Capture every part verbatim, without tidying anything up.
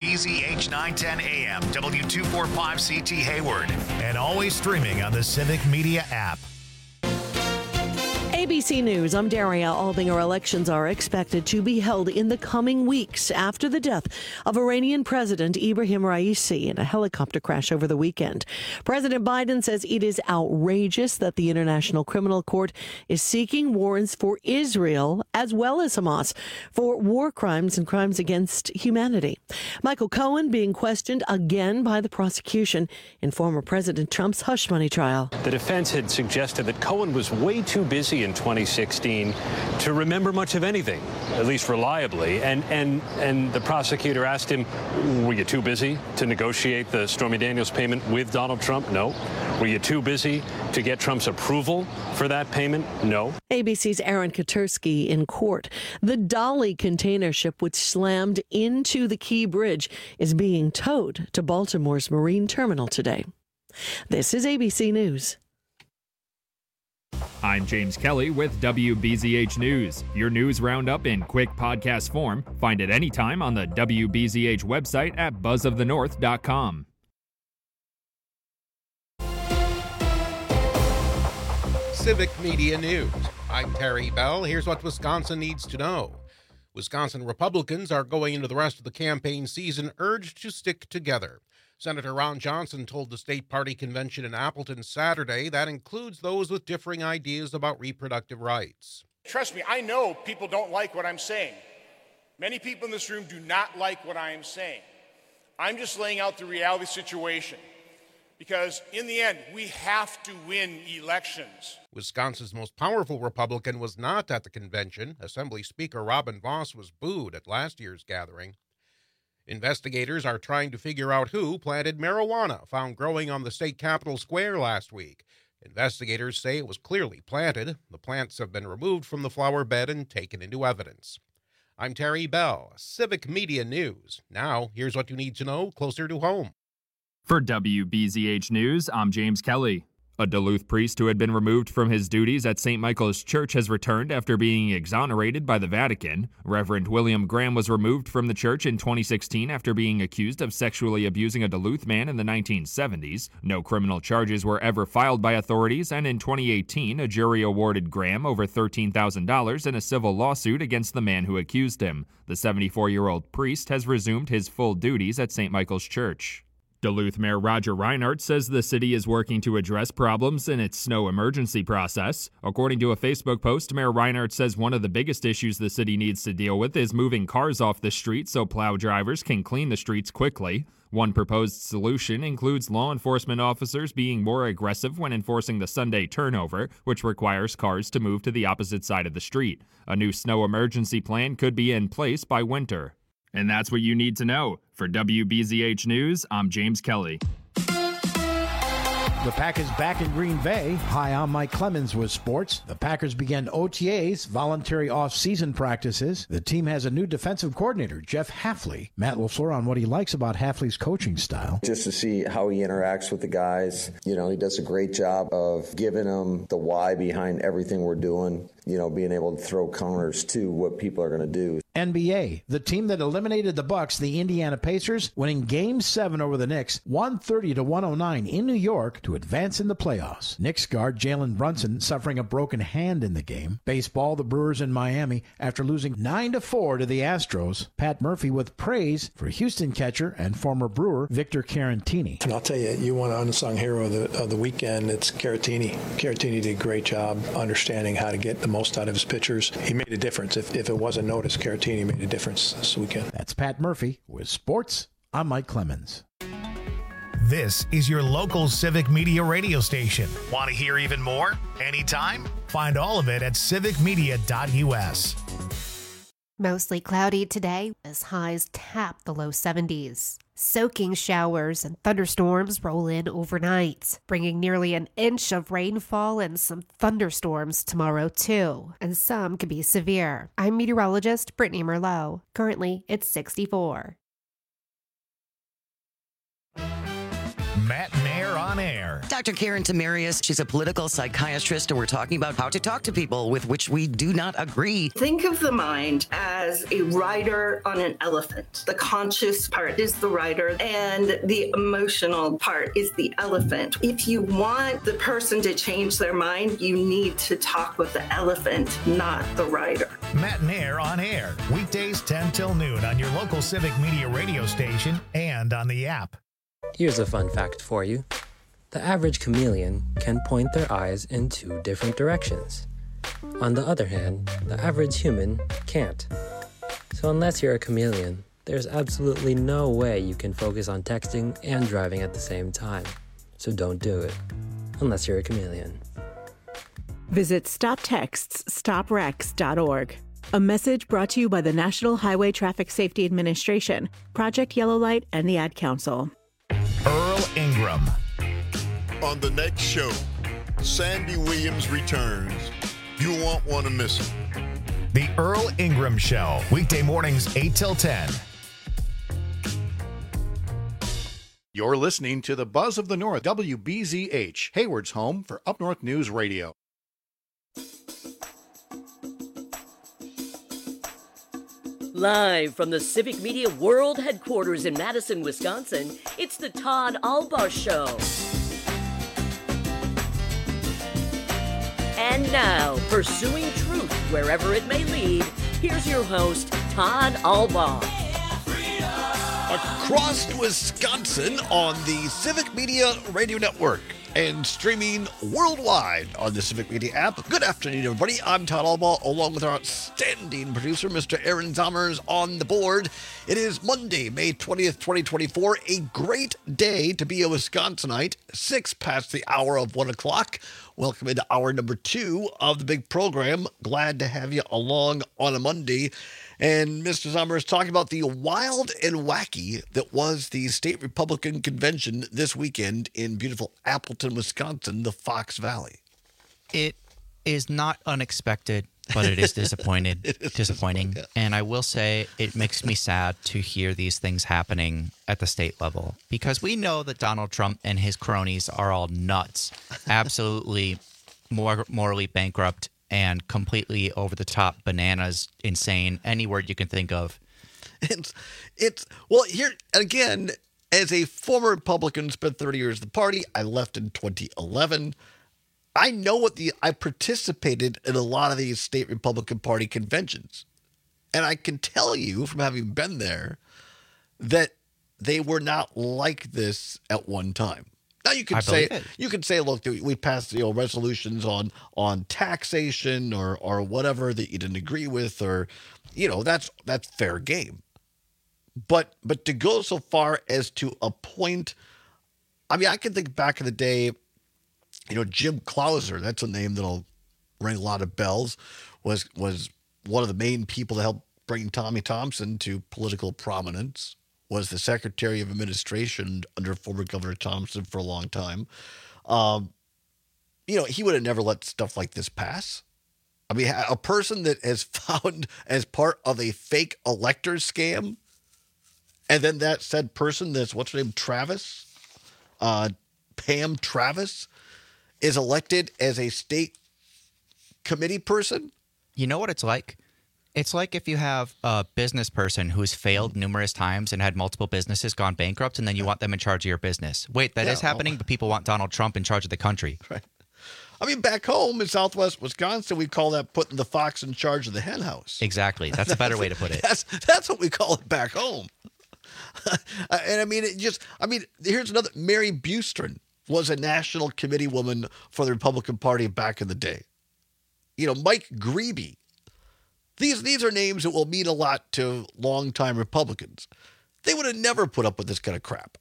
B Z H nine ten A M, W two forty-five C T Hayward, and always streaming on the Civic Media app. A B C News, I'm Daria Albinger. Elections are expected to be held in the coming weeks after the death of Iranian President Ibrahim Raisi in a helicopter crash over the weekend. President Biden says it is outrageous that the International Criminal Court is seeking warrants for Israel as well as Hamas for war crimes and crimes against humanity. Michael Cohen being questioned again by the prosecution in former President Trump's hush money trial. The defense had suggested that Cohen was way too busy in twenty sixteen to remember much of anything, at least reliably. And and and the prosecutor asked him, were you too busy to negotiate the Stormy Daniels payment with Donald Trump? No. Were you too busy to get Trump's approval for that payment? No. A B C's Aaron Katersky in court. The Dolly container ship, which slammed into the Key Bridge, is being towed to Baltimore's Marine Terminal today. This is A B C News. I'm James Kelly with W B Z H News. Your news roundup in quick podcast form. Find it anytime on the W B Z H website at buzz of the north dot com. Civic Media News. I'm Terry Bell. Here's what Wisconsin needs to know. Wisconsin Republicans are going into the rest of the campaign season urged to stick together. Senator Ron Johnson told the state party convention in Appleton Saturday that includes those with differing ideas about reproductive rights. Trust me, I know people don't like what I'm saying. Many people in this room do not like what I am saying. I'm just laying out the reality situation because in the end, we have to win elections. Wisconsin's most powerful Republican was not at the convention. Assembly Speaker Robin Vos was booed at last year's gathering. Investigators are trying to figure out who planted marijuana found growing on the state capitol square last week. Investigators say it was clearly planted. The plants have been removed from the flower bed and taken into evidence. I'm Terry Bell, Civic Media News. Now, here's what you need to know closer to home. For W B Z H News, I'm James Kelly. A Duluth priest who had been removed from his duties at Saint Michael's Church has returned after being exonerated by the Vatican. Reverend William Graham was removed from the church in twenty sixteen after being accused of sexually abusing a Duluth man in the nineteen seventies. No criminal charges were ever filed by authorities, and in twenty eighteen, a jury awarded Graham over thirteen thousand dollars in a civil lawsuit against the man who accused him. The seventy-four-year-old priest has resumed his full duties at Saint Michael's Church. Duluth Mayor Roger Reinhardt says the city is working to address problems in its snow emergency process. According to a Facebook post, Mayor Reinhardt says one of the biggest issues the city needs to deal with is moving cars off the street so plow drivers can clean the streets quickly. One proposed solution includes law enforcement officers being more aggressive when enforcing the Sunday turnover, which requires cars to move to the opposite side of the street. A new snow emergency plan could be in place by winter. And that's what you need to know. For W B Z H News, I'm James Kelly. The Packers back in Green Bay. Hi, I'm Mike Clemens with sports. The Packers began O T As, voluntary off-season practices. The team has a new defensive coordinator, Jeff Hafley. Matt LaFleur on what he likes about Hafley's coaching style. Just to see how he interacts with the guys. You know, he does a great job of giving them the why behind everything we're doing. You know, being able to throw counters to what people are going to do. N B A, the team that eliminated the Bucks, the Indiana Pacers, winning Game seven over the Knicks, one thirty to one oh nine in New York to advance in the playoffs. Knicks guard Jalen Brunson suffering a broken hand in the game. Baseball, the Brewers in Miami after losing nine to four to the Astros. Pat Murphy with praise for Houston catcher and former Brewer Victor Caratini. And I'll tell you, you want an unsung hero of the, of the weekend, it's Caratini. Caratini did a great job understanding how to get the most out of his pitchers. He made a difference. If, if it wasn't noticed, Caratini made a difference this weekend. That's Pat Murphy with sports. I'm Mike Clemens. This is your local Civic Media radio station. Want to hear even more? Anytime? Find all of it at civic media dot u s. Mostly cloudy today as highs tap the low seventies. Soaking showers and thunderstorms roll in overnight, bringing nearly an inch of rainfall and some thunderstorms tomorrow too, and some can be severe. I'm meteorologist Brittany Merlot. Currently, it's sixty-four. Matt Mayer on air. Doctor Karen Tamarius. She's a political psychiatrist, and we're talking about how to talk to people with which we do not agree. Think of the mind as a rider on an elephant. The conscious part is the rider, and the emotional part is the elephant. If you want the person to change their mind, you need to talk with the elephant, not the rider. Matt and Air on air, weekdays ten till noon on your local Civic Media radio station and on the app. Here's a fun fact for you. The average chameleon can point their eyes in two different directions. On the other hand, the average human can't. So unless you're a chameleon, there's absolutely no way you can focus on texting and driving at the same time. So don't do it, unless you're a chameleon. Visit stop texts stop wrecks dot org. A message brought to you by the National Highway Traffic Safety Administration, Project Yellow Light, and the Ad Council. Earl Ingram. On the next show, Sandy Williams returns. You won't want to miss it. The Earl Ingram Show, weekday mornings eight till ten. You're listening to the Buzz of the North, W B Z H, Hayward's home for Up North News Radio. Live from the Civic Media World Headquarters in Madison, Wisconsin, it's the Todd Albaugh Show. And now, pursuing truth wherever it may lead, here's your host, Todd Albaugh. Across Wisconsin on the Civic Media Radio Network and streaming worldwide on the Civic Media app. Good afternoon, everybody. I'm Todd Albaugh, along with our outstanding producer, Mister Aaron Zommers, on the board. It is Monday, May twentieth, twenty twenty-four, a great day to be a Wisconsinite, six past the hour of one o'clock. Welcome into hour number two of the big program. Glad to have you along on a Monday. And Mister Zomer is talking about the wild and wacky that was the state Republican convention this weekend in beautiful Appleton, Wisconsin, the Fox Valley. It is not unexpected, but it is disappointed, it is disappointing. Yeah. And I will say it makes me sad to hear these things happening at the state level, because we know that Donald Trump and his cronies are all nuts, absolutely mor- morally bankrupt, and completely over-the-top, bananas, insane, any word you can think of. It's, it's well, here, again, as a former Republican, spent thirty years in the party, I left in twenty eleven. I know what the, I participated in a lot of these state Republican Party conventions. And I can tell you from having been there that they were not like this at one time. Now you can I say you can say, look, we passed you know resolutions on on taxation or or whatever that you didn't agree with, or you know that's that's fair game. But but to go so far as to appoint, I mean, I can think back in the day, you know, Jim Clouser, that's a name that'll ring a lot of bells, was was one of the main people to help bring Tommy Thompson to political prominence. Was the Secretary of Administration under former Governor Thompson for a long time. Um, you know, he would have never let stuff like this pass. I mean, a person that has found as part of a fake elector scam, and then that said person that's, what's her name, Travis, uh, Pam Travis, is elected as a state committee person. You know what it's like? It's like if you have a business person who's failed numerous times and had multiple businesses gone bankrupt, and then you want them in charge of your business. Wait, that yeah, is happening, well, but people want Donald Trump in charge of the country. Right. I mean, back home in Southwest Wisconsin, we call that putting the fox in charge of the hen house. Exactly. That's a better way to put it. That's, that's what we call it back home. And I mean, it just, I mean, here's another. Mary Bustrin was a national committee woman for the Republican Party back in the day. You know, Mike Grebe. These these are names that will mean a lot to longtime Republicans. They would have never put up with this kind of crap.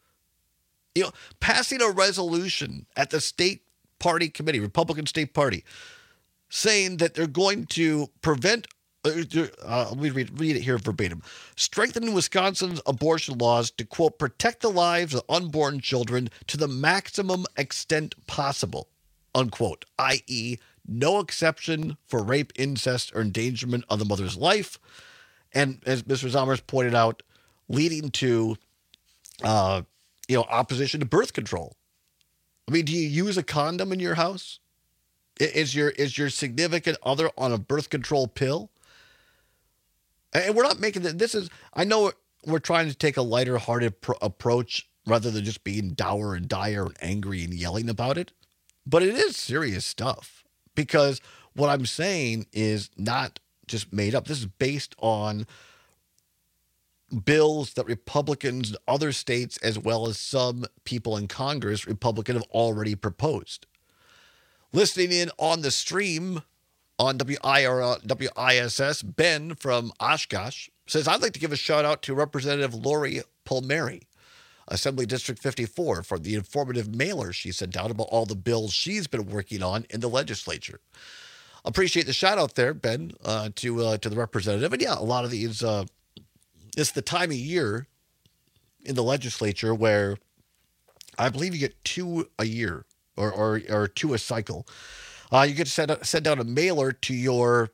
You know, passing a resolution at the state party committee, Republican State Party, saying that they're going to prevent, uh, let me read, read it here verbatim, strengthening Wisconsin's abortion laws to, quote, protect the lives of unborn children to the maximum extent possible, unquote, that is, no exception for rape, incest, or endangerment of the mother's life. And as Mister Zommers pointed out, leading to, uh, you know, opposition to birth control. I mean, do you use a condom in your house? Is your is your significant other on a birth control pill? And we're not making that. This is, I know we're trying to take a lighter hearted pr- approach rather than just being dour and dire and angry and yelling about it. But it is serious stuff, because what I'm saying is not just made up. This is based on bills that Republicans in other states, as well as some people in Congress, Republican, have already proposed. Listening in on the stream on W I R, W I S S, Ben from Oshkosh says, I'd like to give a shout out to Representative Lori Palmieri, Assembly District fifty-four, for the informative mailer she sent out about all the bills she's been working on in the legislature. Appreciate the shout out there, Ben, uh, to uh, to the representative. And yeah, a lot of these, uh, it's the time of year in the legislature where I believe you get two a year or or, or two a cycle. Uh, you get to send, send out a mailer to your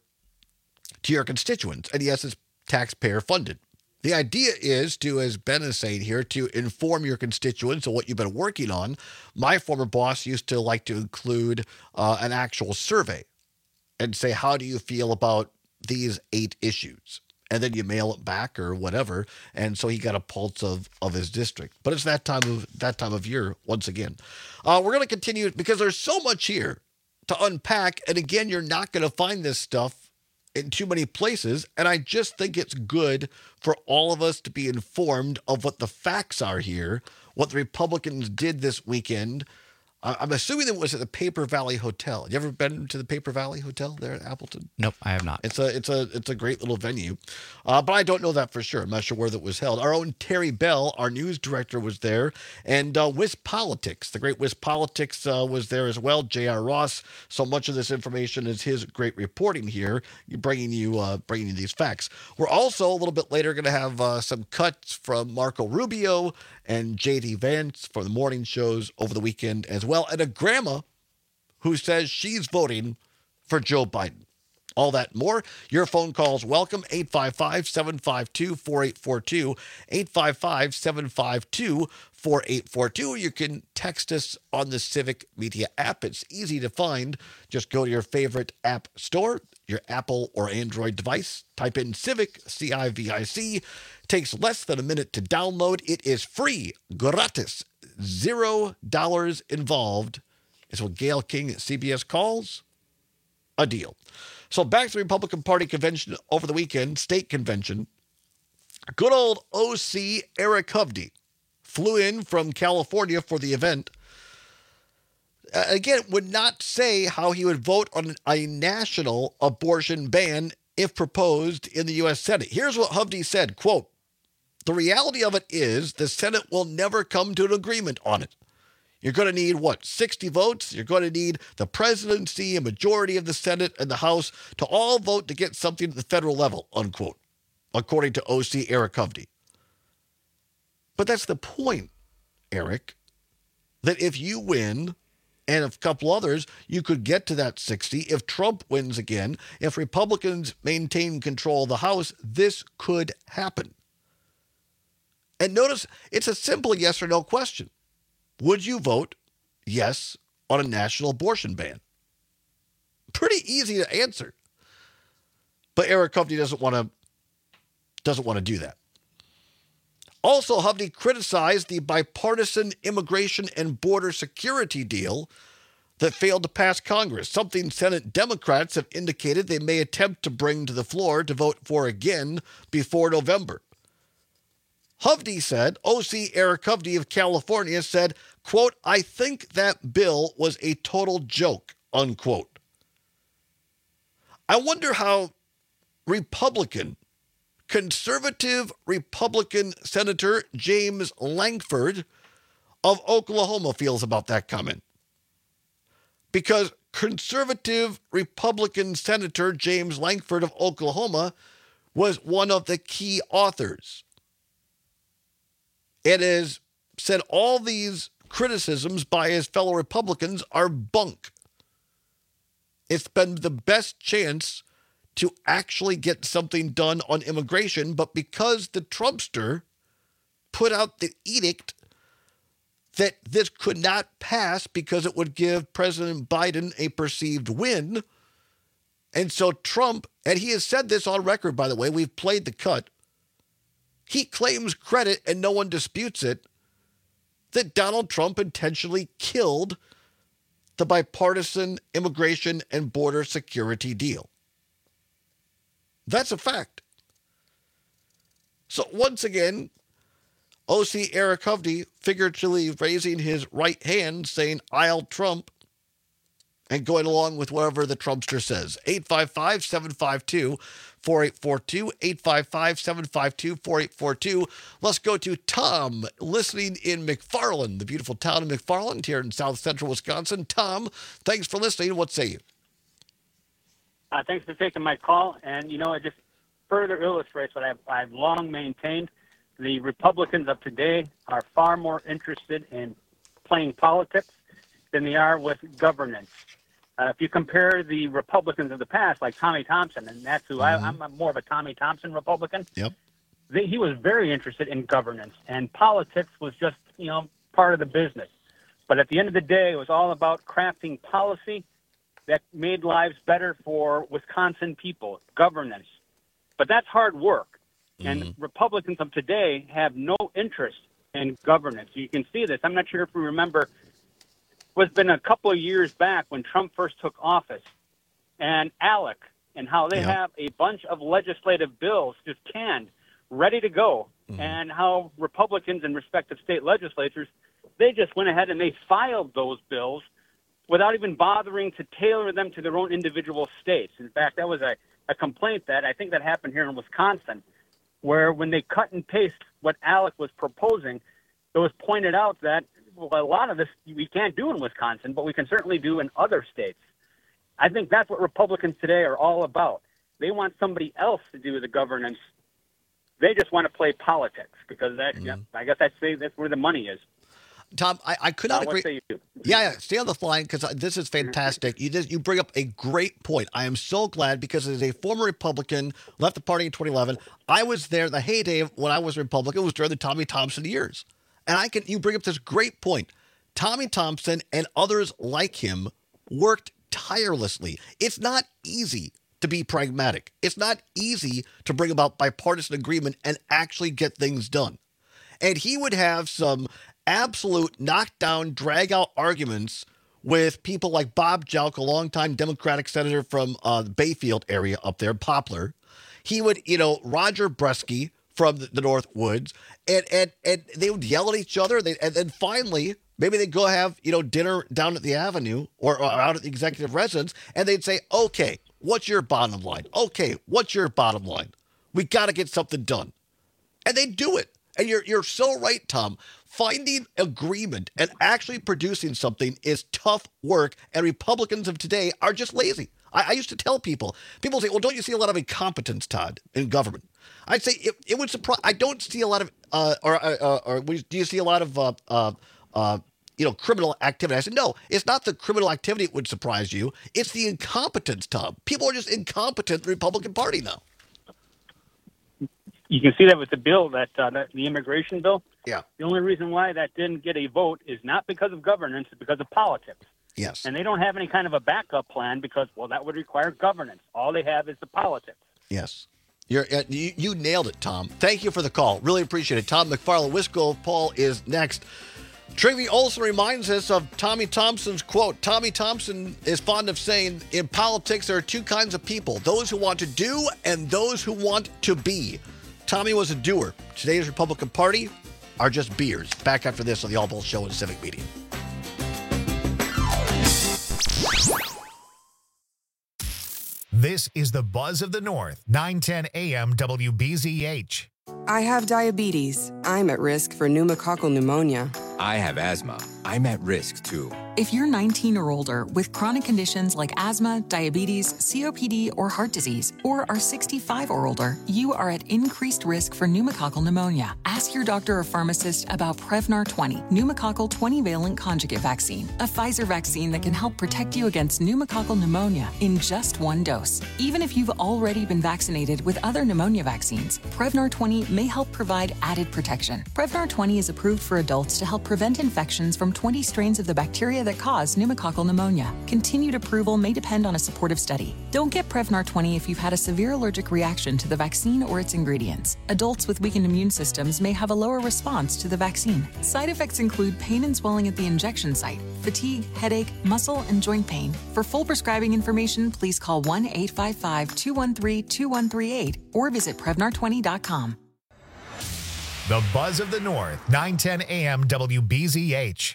to your constituents. And yes, it's taxpayer funded. The idea is to, as Ben is saying here, to inform your constituents of what you've been working on. My former boss used to like to include uh, an actual survey and say, how do you feel about these eight issues? And then you mail it back or whatever. And so he got a pulse of, of his district. But it's that time of that time of year once again. Uh, we're going to continue because there's so much here to unpack. And again, you're not going to find this stuff in too many places. And I just think it's good for all of us to be informed of what the facts are here, what the Republicans did this weekend. I'm assuming it was at the Paper Valley Hotel. You ever been to the Paper Valley Hotel there at Appleton? Nope, I have not. It's a it's a it's a great little venue, uh, but I don't know that for sure. I'm not sure where that was held. Our own Terry Bell, our news director, was there, and uh, WisPolitics, the great WisPolitics, uh, was there as well. J R. Ross. So much of this information is his great reporting here, bringing you uh, bringing you these facts. We're also a little bit later going to have uh, some cuts from Marco Rubio and J D Vance for the morning shows over the weekend as well. Well, and a grandma who says she's voting for Joe Biden. All that and more. Your phone calls welcome. eight five five, seven five two, four eight four two. eight five five, seven five two, four eight four two. You can text us on the Civic Media app. It's easy to find. Just go to your favorite app store, your Apple or Android device. Type in Civic, C I V I C. Takes less than a minute to download. It is free, gratis. Zero dollars involved. It's what Gayle King at C B S calls a deal. So back to the Republican Party convention over the weekend, state convention. Good old O C Eric Hovde flew in from California for the event. Uh, again, would not say how he would vote on a national abortion ban if proposed in the U S Senate. Here's what Hovde said, quote, the reality of it is the Senate will never come to an agreement on it. You're going to need, what, sixty votes? You're going to need the presidency, a majority of the Senate and the House to all vote to get something at the federal level, unquote, according to O C Eric Hovde. But that's the point, Eric, that if you win and a couple others, you could get to that sixty. If Trump wins again, if Republicans maintain control of the House, this could happen. And notice, it's a simple yes or no question. Would you vote yes on a national abortion ban? Pretty easy to answer. But Eric Hovde doesn't want to doesn't want to do that. Also, Hovde criticized the bipartisan immigration and border security deal that failed to pass Congress, something Senate Democrats have indicated they may attempt to bring to the floor to vote for again before November. Hovde said, O C Eric Hovde of California said, quote, I think that bill was a total joke, unquote. I wonder how Republican, conservative Republican Senator James Lankford of Oklahoma feels about that comment. Because conservative Republican Senator James Lankford of Oklahoma was one of the key authors. It has said all these criticisms by his fellow Republicans are bunk. It's been the best chance to actually get something done on immigration, but because the Trumpster put out the edict, that this could not pass because it would give President Biden a perceived win. And so Trump, and he has said this on record, by the way, we've played the cut. He claims credit, and no one disputes it, that Donald Trump intentionally killed the bipartisan immigration and border security deal. That's a fact. So once again, O C Eric Hovde figuratively raising his right hand, saying, "I'll Trump," and going along with whatever the Trumpster says. eight five five, seven five two, four eight four two, eight five five, seven five two, four eight four two. Let's go to Tom, listening in McFarland, the beautiful town of McFarland here in south central Wisconsin. Tom, thanks for listening. What say you? Uh, thanks for taking my call. And, you know, it just further illustrates what I've, I've long maintained. The Republicans of today are far more interested in playing politics than they are with governance. Uh, if you compare the Republicans of the past, like Tommy Thompson, and that's who mm-hmm. I, I'm a more of a Tommy Thompson Republican. Yep. They, he was very interested in governance, and politics was just, you know, part of the business. But at the end of the day, it was all about crafting policy that made lives better for Wisconsin people, governance. But that's hard work. And mm-hmm. Republicans of today have no interest in governance. You can see this. I'm not sure if you remember, it was been a couple of years back when Trump first took office, and ALEC, and how they yeah. have a bunch of legislative bills just canned, ready to go, mm-hmm. and how Republicans in respective state legislatures, they just went ahead and they filed those bills without even bothering to tailor them to their own individual states. In fact, that was a, a complaint that I think that happened here in Wisconsin, where when they cut and paste what ALEC was proposing, it was pointed out that, well, a lot of this we can't do in Wisconsin, but we can certainly do in other states. I think that's what Republicans today are all about. They want somebody else to do the governance. They just want to play politics because that, mm-hmm. yeah, I guess I'd say that's where the money is. Tom, I, I could not uh, agree. Yeah, yeah, stay on the line because this is fantastic. You just, you bring up a great point. I am so glad because as a former Republican, left the party in twenty eleven, I was there the heyday of when I was a Republican. It was during the Tommy Thompson years. And I can you bring up this great point. Tommy Thompson and others like him worked tirelessly. It's not easy to be pragmatic. It's not easy to bring about bipartisan agreement and actually get things done. And he would have some absolute knockdown, drag-out arguments with people like Bob Jalk, a longtime Democratic senator from uh, the Bayfield area up there, Poplar. He would, you know, Roger Bresky from the, the North Woods, and, and and they would yell at each other. They, and then finally, maybe they'd go have, you know, dinner down at the Avenue or, or out at the executive residence, and they'd say, okay, what's your bottom line? Okay, what's your bottom line? We got to get something done. And they'd do it. And you're you're so right, Tom. Finding agreement and actually producing something is tough work, and Republicans of today are just lazy. I, I used to tell people, people say, well, don't you see a lot of incompetence, Todd, in government? I'd say it, it would surprise, I don't see a lot of, uh, or, uh, or do you see a lot of, uh, uh, uh, you know, criminal activity? I said, no, it's not the criminal activity that would surprise you. It's the incompetence, Tom. People are just incompetent in the Republican Party now. You can see that with the bill, that, uh, that the immigration bill. Yeah. The only reason why that didn't get a vote is not because of governance, it's because of politics. Yes. And they don't have any kind of a backup plan because, well, that would require governance. All they have is the politics. Yes. You're, uh, you, you nailed it, Tom. Thank you for the call. Really appreciate it. Tom McFarland, Wisco Paul is next. Trivia also reminds us of Tommy Thompson's quote. Tommy Thompson is fond of saying, in politics, there are two kinds of people, those who want to do and those who want to be. Tommy was a doer. Today's Republican Party are just beers. Back after this on the All Bull Show in Civic Media. This is the Buzz of the North, nine ten A M W B Z H. I have diabetes. I'm at risk for pneumococcal pneumonia. I have asthma. I'm at risk too. If you're nineteen or older with chronic conditions like asthma, diabetes, C O P D, or heart disease, or are sixty-five or older, you are at increased risk for pneumococcal pneumonia. Ask your doctor or pharmacist about Prevnar twenty, pneumococcal twenty-valent conjugate vaccine, a Pfizer vaccine that can help protect you against pneumococcal pneumonia in just one dose. Even if you've already been vaccinated with other pneumonia vaccines, Prevnar twenty may help provide added protection. Prevnar twenty is approved for adults to help prevent infections from twenty strains of the bacteria that cause pneumococcal pneumonia. Continued approval may depend on a supportive study. Don't get Prevnar twenty if you've had a severe allergic reaction to the vaccine or its ingredients. Adults with weakened immune systems may have a lower response to the vaccine. Side effects include pain and swelling at the injection site, fatigue, headache, muscle, and joint pain. For full prescribing information, please call one eight five five, two one three, two one three eight or visit Prevnar twenty dot com. The Buzz of the North, nine ten A M W B Z H.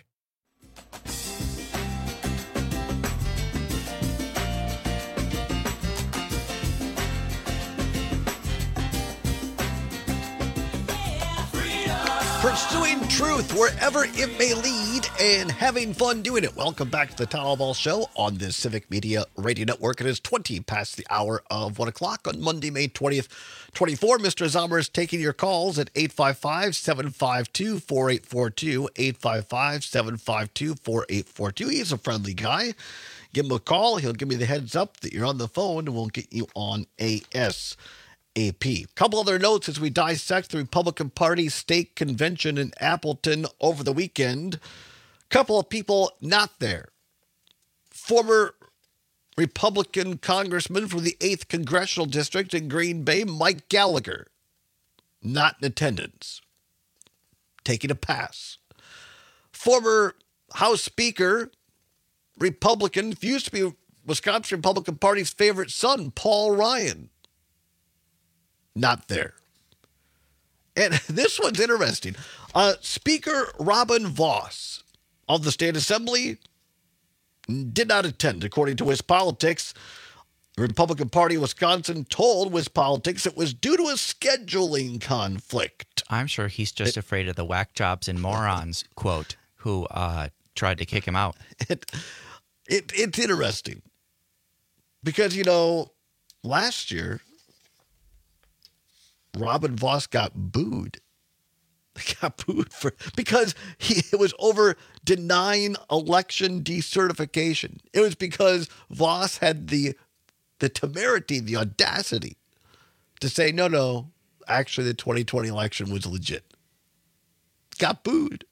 Pursuing truth wherever it may lead and having fun doing it. Welcome back to the Town Hall Ball Show on the Civic Media Radio Network. It is twenty past the hour of one o'clock on Monday, May twentieth, twenty-four. Mister Zomer is taking your calls at eight five five, seven five two, four eight four two, eight five five, seven five two, four eight four two. He's a friendly guy. Give him a call. He'll give me the heads up that you're on the phone, and we'll get you on A S A P. Couple other notes as we dissect the Republican Party state convention in Appleton over the weekend. Couple of people not there. Former Republican congressman from the eighth Congressional District in Green Bay, Mike Gallagher, not in attendance. Taking a pass. Former House Speaker, Republican, used to be Wisconsin Republican Party's favorite son, Paul Ryan, not there. And this one's interesting. Uh, Speaker Robin Vos of the State Assembly did not attend, according to WisPolitics. The Republican Party of Wisconsin told WisPolitics it was due to a scheduling conflict. I'm sure he's just it, afraid of the whack jobs and morons, quote, who uh, tried to kick him out. It, it It's interesting because, you know, last year, Robin Vos got booed. Got booed for because he it was over denying election decertification. It was because Vos had the the temerity, the audacity to say, no, no, actually the twenty twenty election was legit. Got booed.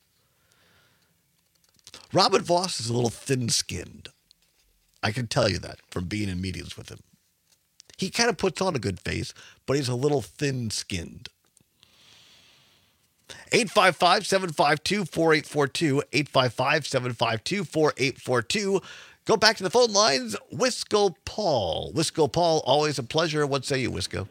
Robin Vos is a little thin-skinned. I can tell you that from being in meetings with him. He kind of puts on a good face, but he's a little thin-skinned. eight five five, seven five two, four eight four two, eight five five, seven five two, four eight four two. Go back to the phone lines. Wisco Paul. Wisco Paul, always a pleasure. What say you, Wisco?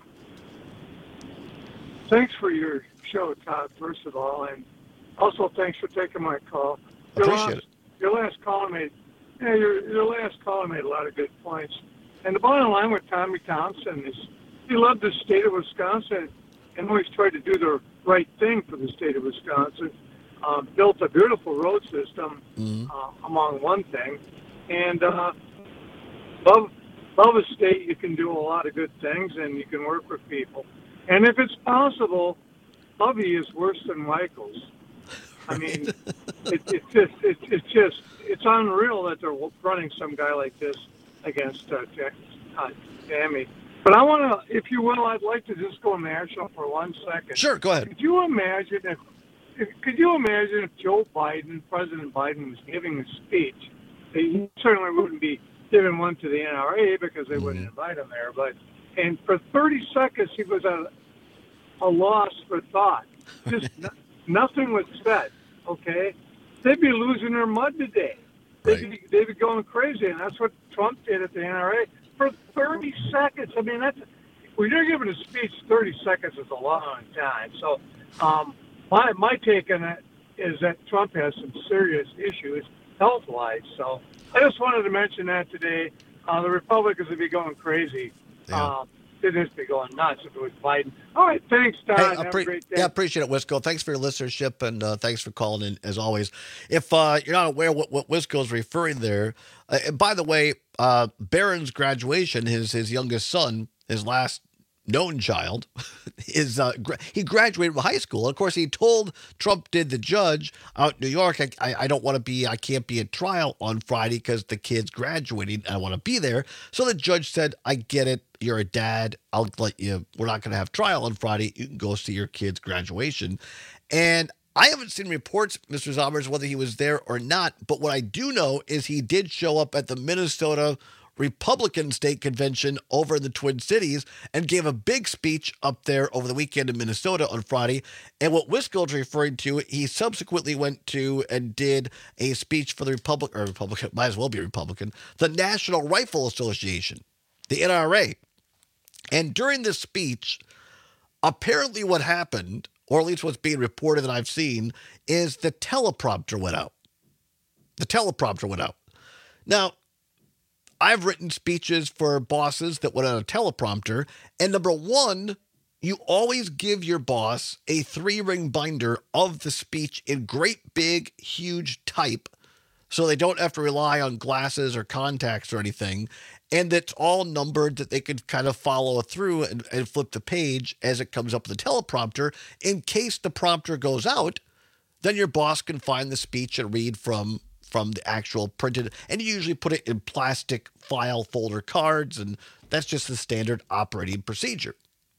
Thanks for your show, Todd, first of all, and also thanks for taking my call. Your Appreciate last, it. Your last caller made, yeah, your, your last caller made a lot of good points. And the bottom line with Tommy Thompson is he loved the state of Wisconsin and always tried to do the right thing for the state of Wisconsin. Uh, built a beautiful road system, mm-hmm. uh, among one thing. And uh, love, love a state, you can do a lot of good things and you can work with people. And if it's possible, Lovey is worse than Michaels. I mean, it, it just, it, it's just, it's unreal that they're running some guy like this against uh, uh, Tammy. But I want to, if you will, I'd like to just go national for one second. Sure, go ahead. Could you imagine if, if could you imagine if Joe Biden, President Biden, was giving a speech? He certainly wouldn't be giving one to the N R A because they mm-hmm. wouldn't invite him there. But and for thirty seconds, he was a a loss for thought. Just no, nothing was said. Okay, they'd be losing their mud today. They'd, right. be, they'd be going crazy, and that's what Trump did at the N R A for thirty seconds. I mean, that's when you're giving a speech, thirty seconds is a long time. So, um, my my take on it is that Trump has some serious issues health-wise. So, I just wanted to mention that today. Uh, the Republicans would be going crazy. Yeah. Uh, They'd just be going nuts if it was Biden. All right, thanks, Don. Hey, Have appre- a great day. Yeah, appreciate it, Wisco. Thanks for your listenership, and uh, thanks for calling in, as always. If uh, you're not aware what, what Wisco's referring there, uh, and by the way, uh, Barron's graduation, his his youngest son, his last known child, is uh, gra- he graduated from high school. Of course, he told Trump did the judge out in New York, I, I, I don't want to be, I can't be at trial on Friday because the kid's graduating. I want to be there. So the judge said, I get it. You're a dad. I'll let you, we're not going to have trial on Friday. You can go see your kid's graduation. And I haven't seen reports, Mister Zommers, whether he was there or not. But what I do know is he did show up at the Minnesota Republican state convention over in the Twin Cities and gave a big speech up there over the weekend in Minnesota on Friday. And what Wisco is referring to, he subsequently went to and did a speech for the Republic, or Republican, might as well be Republican, the National Rifle Association, the N R A. And during this speech, apparently what happened, or at least what's being reported that I've seen, is the teleprompter went out. The teleprompter went out. Now, I've written speeches for bosses that went on a teleprompter, and number one, you always give your boss a three-ring binder of the speech in great big, huge type, so they don't have to rely on glasses or contacts or anything, and it's all numbered that they could kind of follow through and, and flip the page as it comes up with the teleprompter. In case the prompter goes out, then your boss can find the speech and read from from the actual printed, and you usually put it in plastic file folder cards, and that's just the standard operating procedure.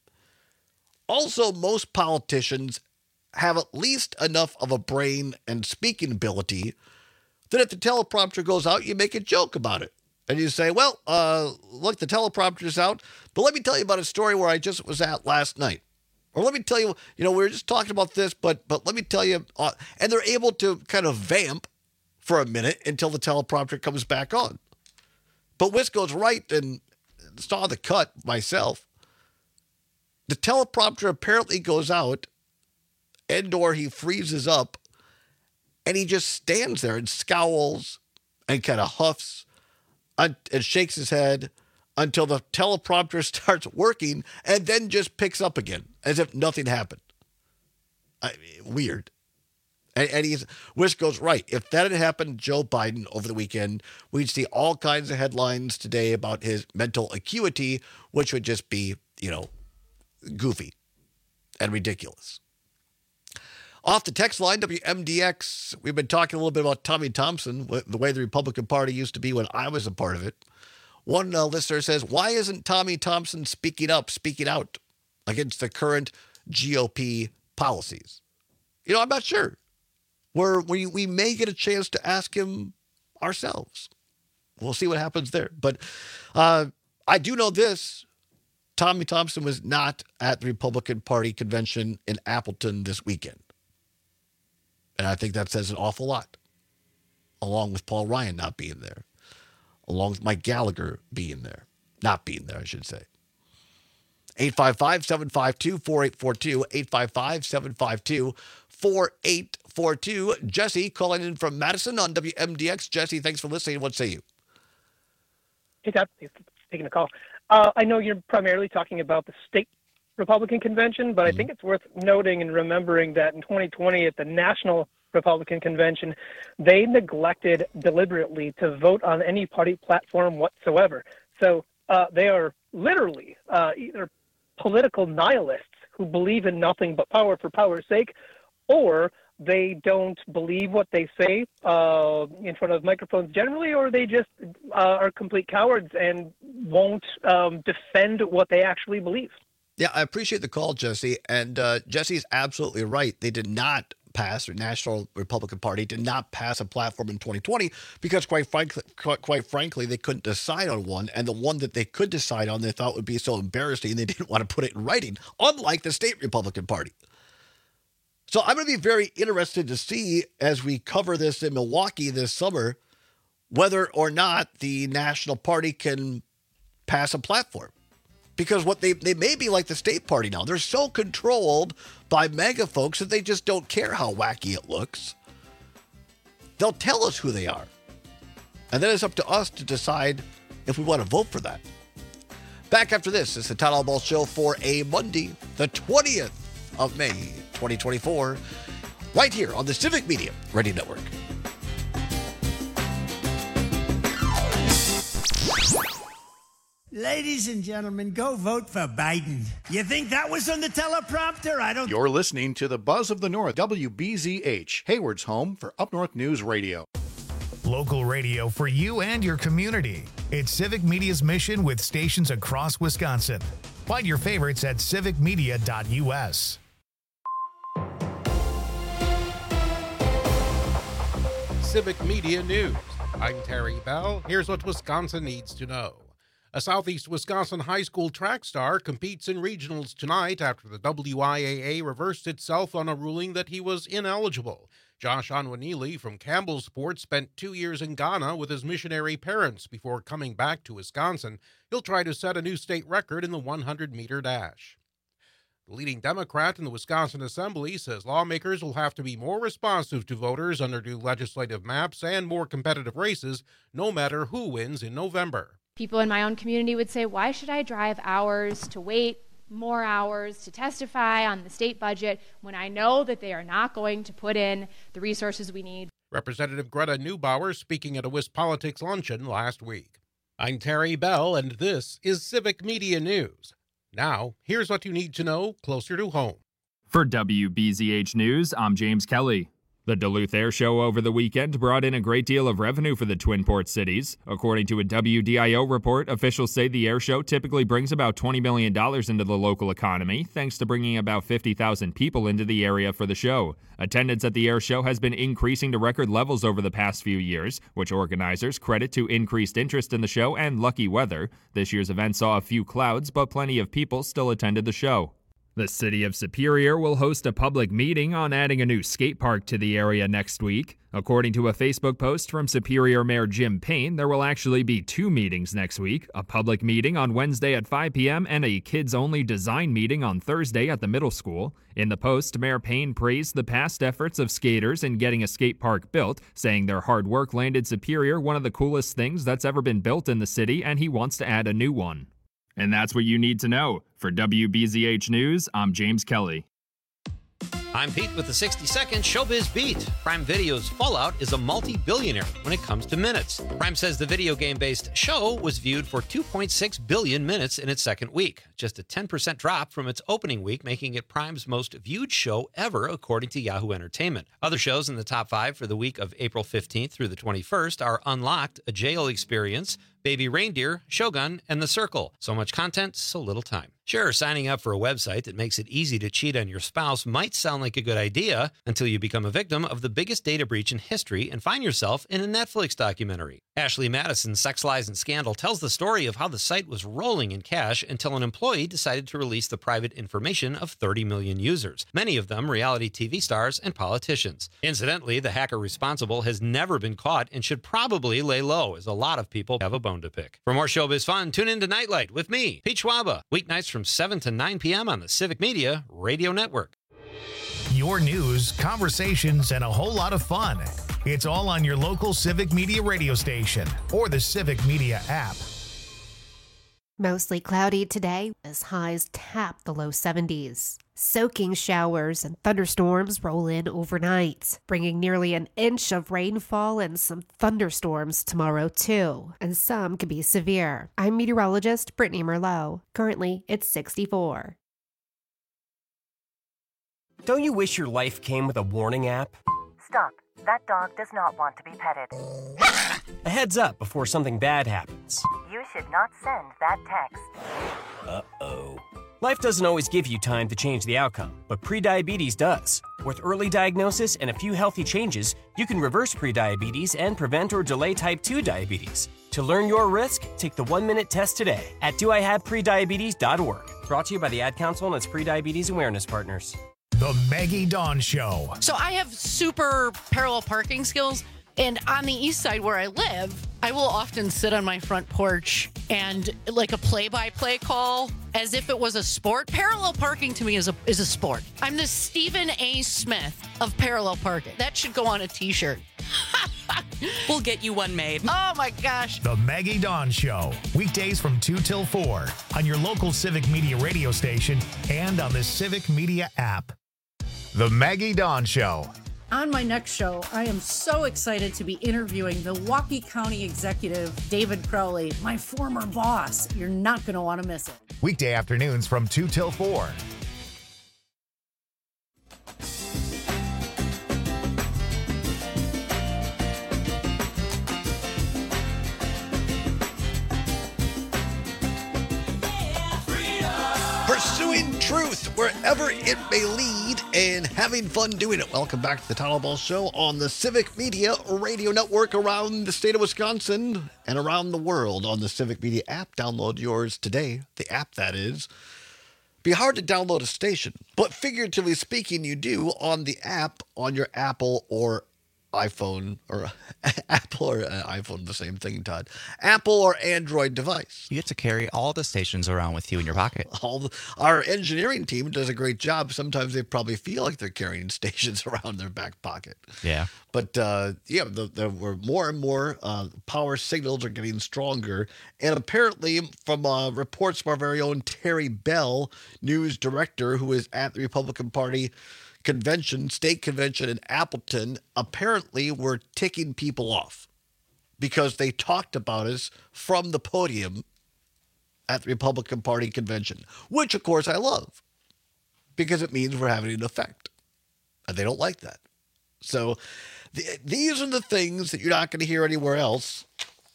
Also, most politicians have at least enough of a brain and speaking ability that if the teleprompter goes out, you make a joke about it. And you say, well, uh, look, the teleprompter's out, but let me tell you about a story where I just was at last night. Or let me tell you, you know, we were just talking about this, but but let me tell you, uh, and they're able to kind of vamp for a minute until the teleprompter comes back on. But Wisco's right, and saw the cut myself. The teleprompter apparently goes out, and or he freezes up, and he just stands there and scowls and kind of huffs and, and shakes his head until the teleprompter starts working, and then just picks up again as if nothing happened. I mean, weird. And, and he's, Wisco's right. If that had happened to Joe Biden over the weekend, we'd see all kinds of headlines today about his mental acuity, which would just be, you know, goofy and ridiculous. Off the text line, W M D X, we've been talking a little bit about Tommy Thompson, the way the Republican Party used to be when I was a part of it. One uh, listener says, why isn't Tommy Thompson speaking up, speaking out against the current G O P policies? You know, I'm not sure. Where we, we may get a chance to ask him ourselves. We'll see what happens there. But uh, I do know this. Tommy Thompson was not at the Republican Party convention in Appleton this weekend. And I think that says an awful lot. Along with Paul Ryan not being there. Along with Mike Gallagher being there. Not being there, I should say. eight five five, seven five two, four eight four two. eight five five, seven five two, four eight four two. Jesse calling in from Madison on W M D X. Jesse, thanks for listening. What say you? Hey, Todd. Thanks for taking the call. Uh, I know you're primarily talking about the state Republican convention, but mm-hmm. I think it's worth noting and remembering that in twenty twenty at the national Republican convention, they neglected deliberately to vote on any party platform whatsoever. So uh, they are literally uh, either political nihilists who believe in nothing but power for power's sake, or they don't believe what they say uh, in front of microphones generally, or they just uh, are complete cowards and won't um, defend what they actually believe. Yeah, I appreciate the call, Jesse. And uh, Jesse's absolutely right. They did not pass, or National Republican Party did not pass a platform in twenty twenty because, quite frankly, quite, quite frankly, they couldn't decide on one. And the one that they could decide on, they thought would be so embarrassing, they didn't want to put it in writing, unlike the state Republican Party. So I'm going to be very interested to see, as we cover this in Milwaukee this summer, whether or not the National Party can pass a platform. Because what they, they may be like the state party now. They're so controlled by MAGA folks that they just don't care how wacky it looks. They'll tell us who they are. And then it's up to us to decide if we want to vote for that. Back after this, it's the Todd Albaugh Show for a Monday, the twentieth of May, twenty twenty-four, right here on the Civic Media Radio Network. Ladies and gentlemen, go vote for Biden. You think that was on the teleprompter? I don't... You're listening to the Buzz of the North, W B Z H, Hayward's home for Up North News Radio. Local radio for you and your community. It's Civic Media's mission with stations across Wisconsin. Find your favorites at civic media dot u s. Civic Media News. I'm Terry Bell. Here's what Wisconsin needs to know. A Southeast Wisconsin high school track star competes in regionals tonight after the W I A A reversed itself on a ruling that he was ineligible. Josh Onwanili from Campbell Sports spent two years in Ghana with his missionary parents before coming back to Wisconsin. He'll try to set a new state record in the one hundred meter dash. The leading Democrat in the Wisconsin Assembly says lawmakers will have to be more responsive to voters under new legislative maps and more competitive races, no matter who wins in November. People in my own community would say, why should I drive hours to wait more hours to testify on the state budget when I know that they are not going to put in the resources we need? Representative Greta Neubauer speaking at a WisPolitics luncheon last week. I'm Terry Bell, and this is Civic Media News. Now, here's what you need to know closer to home. For W B Z H News, I'm James Kelly. The Duluth Air Show over the weekend brought in a great deal of revenue for the Twin Port cities. According to a W D I O report, officials say the air show typically brings about twenty million dollars into the local economy, thanks to bringing about fifty thousand people into the area for the show. Attendance at the air show has been increasing to record levels over the past few years, which organizers credit to increased interest in the show and lucky weather. This year's event saw a few clouds, but plenty of people still attended the show. The city of Superior will host a public meeting on adding a new skate park to the area next week. According to a Facebook post from Superior Mayor Jim Payne, there will actually be two meetings next week, a public meeting on Wednesday at five p.m. and a kids-only design meeting on Thursday at the middle school. In the post, Mayor Payne praised the past efforts of skaters in getting a skate park built, saying their hard work landed Superior one of the coolest things that's ever been built in the city, and he wants to add a new one. And that's what you need to know. For W B Z H News, I'm James Kelly. I'm Pete with the sixty second Showbiz Beat. Prime Video's Fallout is a multi-billionaire when it comes to minutes. Prime says the video game-based show was viewed for two point six billion minutes in its second week, just a ten percent drop from its opening week, making it Prime's most viewed show ever, according to Yahoo Entertainment. Other shows in the top five for the week of April fifteenth through the twenty-first are Unlocked, A Jail Experience, Baby Reindeer, Shogun, and The Circle. So much content, so little time. Sure, signing up for a website that makes it easy to cheat on your spouse might sound like a good idea until you become a victim of the biggest data breach in history and find yourself in a Netflix documentary. Ashley Madison's Sex, Lies, and Scandal tells the story of how the site was rolling in cash until an employee decided to release the private information of thirty million users, many of them reality T V stars and politicians. Incidentally, the hacker responsible has never been caught and should probably lay low, as a lot of people have a bone to pick. For more showbiz fun, tune in to Nightlight with me, Pete Schwaba, weeknights from seven to nine p.m. on the Civic Media Radio Network. Your news, conversations, and a whole lot of fun. It's all on your local Civic Media radio station or the Civic Media app. Mostly cloudy today as highs tap the low seventies. Soaking showers and thunderstorms roll in overnight, bringing nearly an inch of rainfall and some thunderstorms tomorrow too, and some could be severe. I'm meteorologist Brittany Merlot. Currently, it's sixty-four. Don't you wish your life came with a warning app? Stop. That dog does not want to be petted. A heads up before something bad happens. You should not send that text. Uh-oh. Life doesn't always give you time to change the outcome, but prediabetes does. With early diagnosis and a few healthy changes, you can reverse prediabetes and prevent or delay type two diabetes. To learn your risk, take the one-minute test today at do I have prediabetes dot org. Brought to you by the Ad Council and its prediabetes awareness partners. The Maggie Dawn Show. So I have super parallel parking skills, and on the east side where I live, I will often sit on my front porch and like a play-by-play call as if it was a sport. Parallel parking to me is a is a sport. I'm the Stephen A. Smith of parallel parking. That should go on a t-shirt. We'll get you one made. Oh, my gosh. The Maggie Dawn Show. Weekdays from two till four on your local Civic Media radio station and on the Civic Media app. The Maggie Dawn Show. On my next show, I am so excited to be interviewing Milwaukee County Executive David Crowley, my former boss. You're not going to want to miss it. Weekday afternoons from two till four. Pursuing truth wherever it may lead and having fun doing it. Welcome back to the Town Hall Ball Show on the Civic Media Radio Network around the state of Wisconsin and around the world on the Civic Media app. Download yours today, the app that is. Be hard to download a station, but figuratively speaking, you do on the app on your Apple or iPhone or Apple or uh, iPhone, the same thing, Todd. Apple or Android device. You get to carry all the stations around with you in your pocket. All the, our engineering team does a great job. Sometimes they probably feel like they're carrying stations around in their back pocket. Yeah. But uh, yeah, the, the, we're more and more uh, power signals are getting stronger. And apparently, from uh, reports from our very own Terry Bell, news director, who is at the Republican Party convention, state convention in Appleton, apparently were ticking people off because they talked about us from the podium at the Republican Party convention, which of course I love because it means we're having an effect, and they don't like that. So th- these are the things that you're not going to hear anywhere else.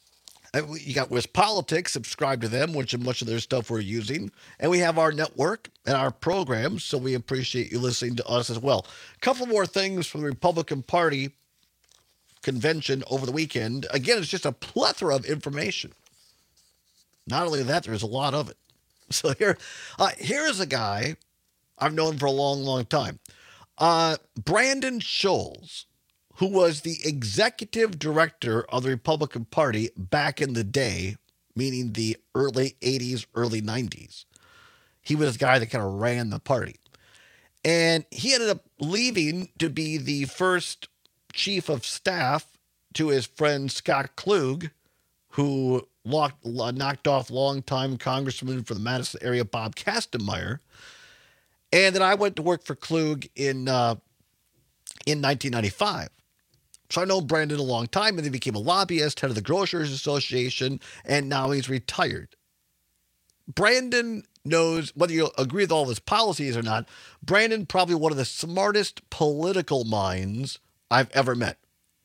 You got Wiz Politics, subscribe to them, which is much of their stuff we're using. And we have our network and our programs, so we appreciate you listening to us as well. A couple more things from the Republican Party convention over the weekend. Again, it's just a plethora of information. Not only that, there's a lot of it. So here, uh, here's a guy I've known for a long, long time. Uh, Brandon Scholes, who was the executive director of the Republican Party back in the day, meaning the early eighties, early nineties. He was the guy that kind of ran the party. And he ended up leaving to be the first chief of staff to his friend Scott Klug, who locked, knocked off longtime congressman for the Madison area, Bob Kastenmeier. And then I went to work for Klug in, uh, in nineteen ninety-five. So I know Brandon a long time, and he became a lobbyist, head of the Grocers Association, and now he's retired. Brandon knows, whether you agree with all of his policies or not, Brandon probably one of the smartest political minds I've ever met.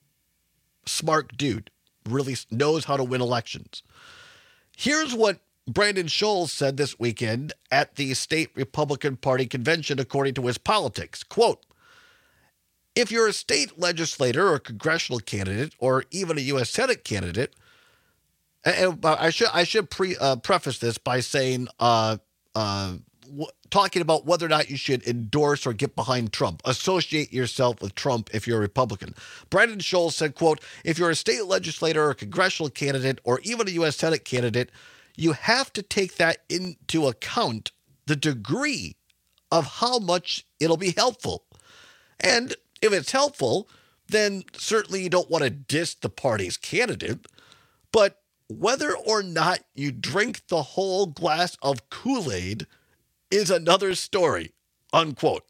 Smart dude. Really knows how to win elections. Here's what Brandon Scholes said this weekend at the state Republican Party convention, according to Wiz Politics. Quote, if you're a state legislator or congressional candidate or even a U S Senate candidate, and I should I should pre, uh, preface this by saying, uh, uh, w- talking about whether or not you should endorse or get behind Trump, associate yourself with Trump if you're a Republican. Brandon Scholes said, quote, if you're a state legislator or a congressional candidate or even a U S Senate candidate, you have to take that into account, the degree of how much it'll be helpful. And if it's helpful, then certainly you don't want to diss the party's candidate. But whether or not you drink the whole glass of Kool-Aid is another story, unquote.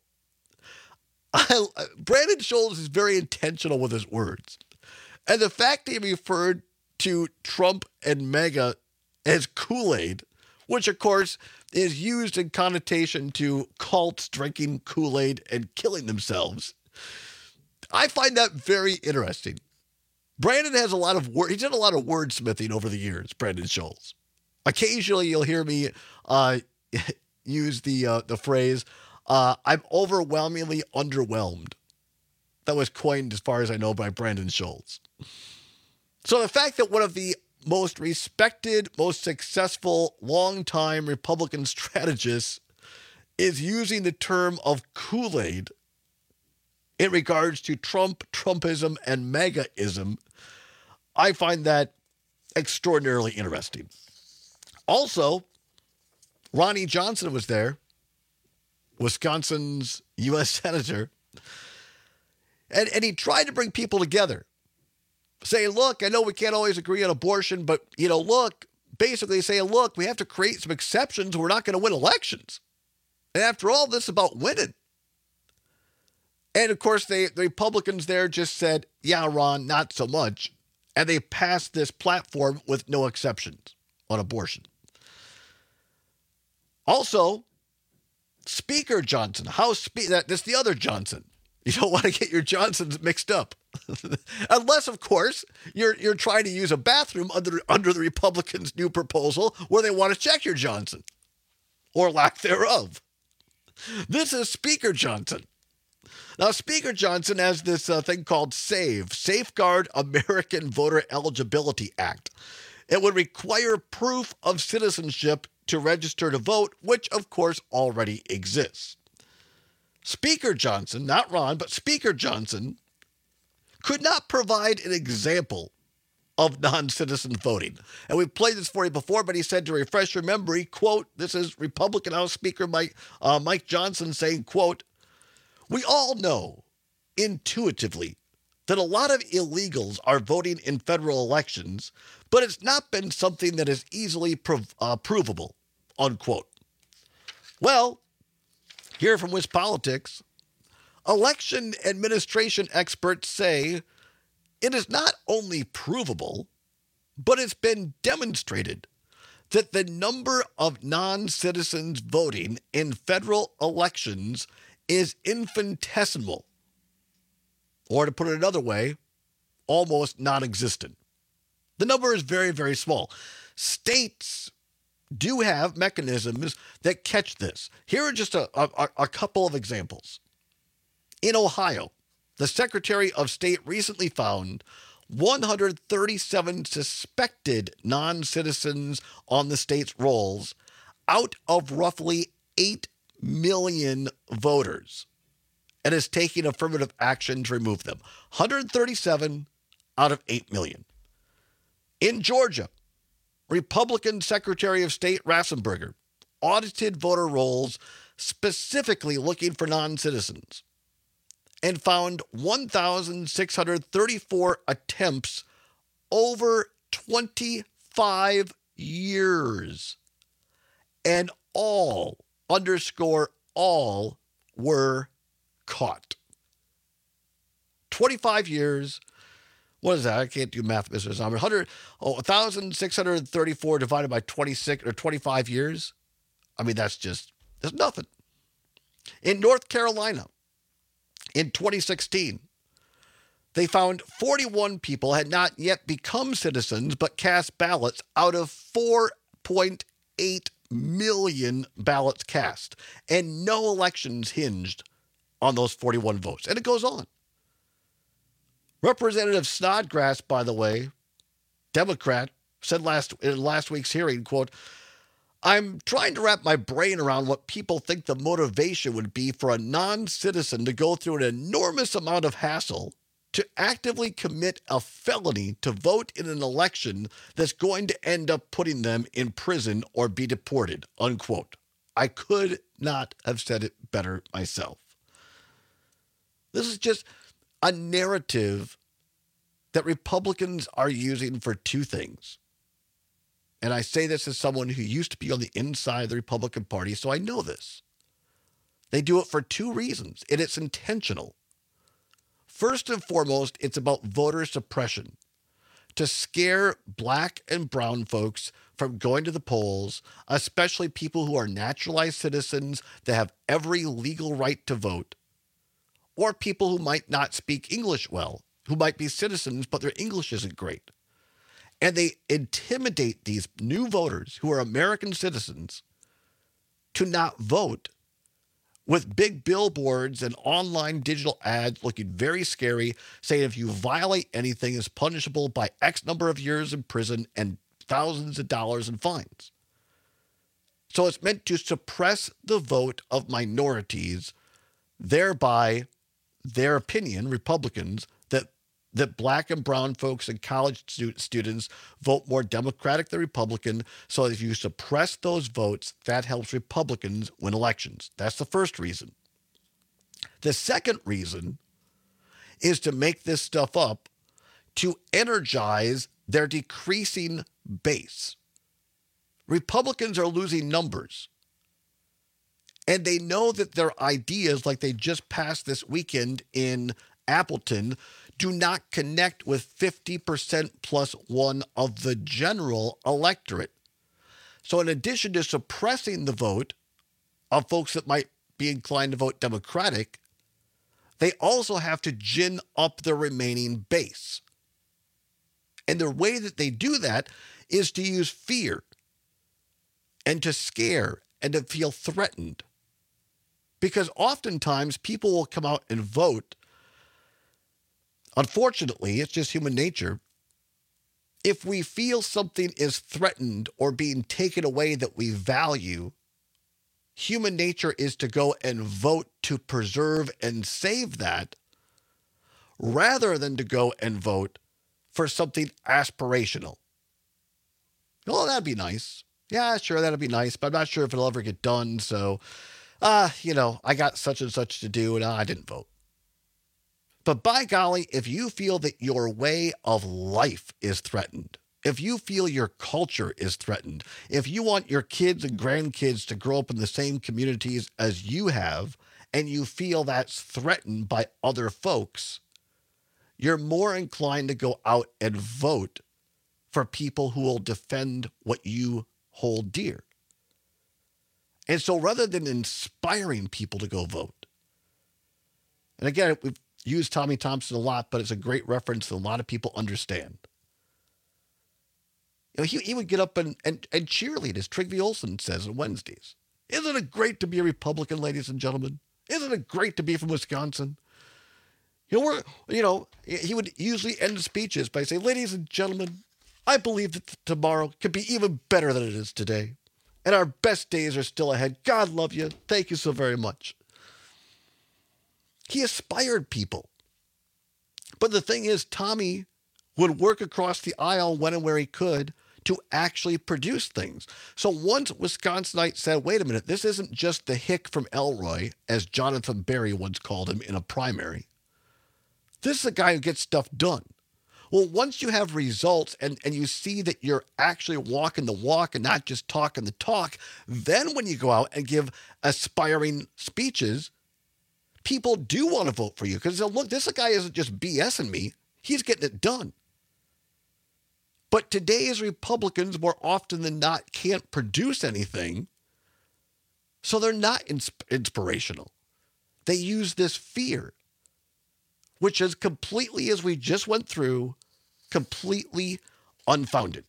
I, Brandon Scholes is very intentional with his words. And the fact that he referred to Trump and MAGA as Kool-Aid, which of course is used in connotation to cults drinking Kool-Aid and killing themselves, I find that very interesting. Brandon has a lot of word. He's done a lot of wordsmithing over the years, Brandon Scholes. Occasionally, you'll hear me uh, use the uh, the phrase, uh, I'm overwhelmingly underwhelmed. That was coined, as far as I know, by Brandon Scholes. So the fact that one of the most respected, most successful, longtime Republican strategists is using the term of Kool-Aid in regards to Trump, Trumpism, and MAGA-ism, I find that extraordinarily interesting. Also, Ronnie Johnson was there, Wisconsin's U S Senator, and, and he tried to bring people together. saying, look, I know we can't always agree on abortion, but, you know, look, basically saying, look, we have to create some exceptions. We're not going to win elections. And after all, this is about winning. And, of course, they, the Republicans there just said, yeah, Ron, not so much. And they passed this platform with no exceptions on abortion. Also, Speaker Johnson, House Speaker, that, that's the other Johnson. You don't want to get your Johnsons mixed up. Unless, of course, you're you're trying to use a bathroom under, under the Republicans' new proposal where they want to check your Johnson. Or lack thereof. This is Speaker Johnson. Now, Speaker Johnson has this uh, thing called SAVE, Safeguard American Voter Eligibility Act. It would require proof of citizenship to register to vote, which, of course, already exists. Speaker Johnson, not Ron, but Speaker Johnson, could not provide an example of non-citizen voting. And we've played this for you before, but he said, to refresh your memory, quote, this is Republican House Speaker Mike, uh, Mike Johnson saying, quote, we all know intuitively that a lot of illegals are voting in federal elections, but it's not been something that is easily prov- uh, provable, unquote. Well, here from WisPolitics, election administration experts say it is not only provable, but it's been demonstrated that the number of non-citizens voting in federal elections is infinitesimal. Or to put it another way, almost non-existent. The number is very, very small. States do have mechanisms that catch this. Here are just a, a, a couple of examples. In Ohio, the Secretary of State recently found one hundred thirty-seven suspected non-citizens on the state's rolls out of roughly eight million voters, and is taking affirmative action to remove them. one hundred thirty-seven out of eight million. In Georgia, Republican Secretary of State Rassenberger audited voter rolls specifically looking for non-citizens and found one thousand six hundred thirty-four attempts over twenty-five years. And all, underscore all, were caught. twenty-five years. What is that? I can't do math, Mister Sommer. one hundred, oh, one thousand six hundred thirty-four divided by twenty-six or twenty-five years. I mean, that's just, that's nothing. In North Carolina, in twenty sixteen, they found forty-one people had not yet become citizens but cast ballots out of four point eight million ballots cast. And no elections hinged on those forty-one votes. And it goes on. Representative Snodgrass, by the way, Democrat, said last in last week's hearing, quote, I'm trying to wrap my brain around what people think the motivation would be for a non-citizen to go through an enormous amount of hassle to actively commit a felony to vote in an election that's going to end up putting them in prison or be deported, unquote. I could not have said it better myself. This is just a narrative that Republicans are using for two things. And I say this as someone who used to be on the inside of the Republican Party, so I know this. They do it for two reasons, and it's intentional. First and foremost, it's about voter suppression, to scare black and brown folks from going to the polls, especially people who are naturalized citizens that have every legal right to vote, or people who might not speak English well, who might be citizens, but their English isn't great. And they intimidate these new voters who are American citizens to not vote with big billboards and online digital ads looking very scary, saying if you violate anything, it's punishable by X number of years in prison and thousands of dollars in fines. So it's meant to suppress the vote of minorities, thereby their opinion, Republicans, that that black and brown folks and college stu- students vote more Democratic than Republican. So if you suppress those votes, that helps Republicans win elections. That's the first reason. The second reason is to make this stuff up to energize their decreasing base. Republicans are losing numbers. And they know that their ideas, like they just passed this weekend in Appleton, do not connect with fifty percent plus one of the general electorate. So in addition to suppressing the vote of folks that might be inclined to vote Democratic, they also have to gin up the remaining base. And the way that they do that is to use fear and to scare and to feel threatened. Because oftentimes people will come out and vote. Unfortunately, it's just human nature. If we feel something is threatened or being taken away that we value, human nature is to go and vote to preserve and save that, rather than to go and vote for something aspirational. Oh, that'd be nice. Yeah, sure, that'd be nice, but I'm not sure if it'll ever get done, so, uh, you know, I got such and such to do, and uh, I didn't vote. But by golly, if you feel that your way of life is threatened, if you feel your culture is threatened, if you want your kids and grandkids to grow up in the same communities as you have, and you feel that's threatened by other folks, you're more inclined to go out and vote for people who will defend what you hold dear. And so rather than inspiring people to go vote, and again, we've used Tommy Thompson a lot, but it's a great reference that a lot of people understand. You know, he, he would get up and, and, and cheerlead, as Trygve Olsen says on Wednesdays. Isn't it great to be a Republican, ladies and gentlemen? Isn't it great to be from Wisconsin? You know, we're, you know, he would usually end speeches by saying, ladies and gentlemen, I believe that tomorrow could be even better than it is today. And our best days are still ahead. God love you. Thank you so very much. He aspired people. But the thing is, Tommy would work across the aisle when and where he could to actually produce things. So once Wisconsinites said, wait a minute, this isn't just the hick from Elroy, as Jonathan Berry once called him in a primary. This is a guy who gets stuff done. Well, once you have results and, and you see that you're actually walking the walk and not just talking the talk, then when you go out and give aspiring speeches, people do want to vote for you because they'll look, this guy isn't just BSing me. He's getting it done. But today's Republicans, more often than not, can't produce anything. So they're not insp- inspirational. They use this fear, which is completely, as we just went through, completely unfounded.